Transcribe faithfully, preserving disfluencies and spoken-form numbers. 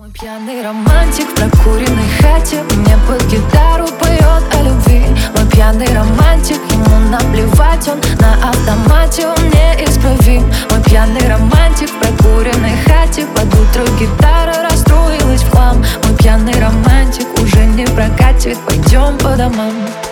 Мой пьяный романтик в прокуренной хате мне под гитару поет о любви. Мой пьяный романтик, ему наплевать, он на автомате, он неисправим. Мой пьяный романтик в прокуренной хате, под утро гитара расстроилась в хлам. Мой пьяный романтик уже не прокатит, пойдем по домам.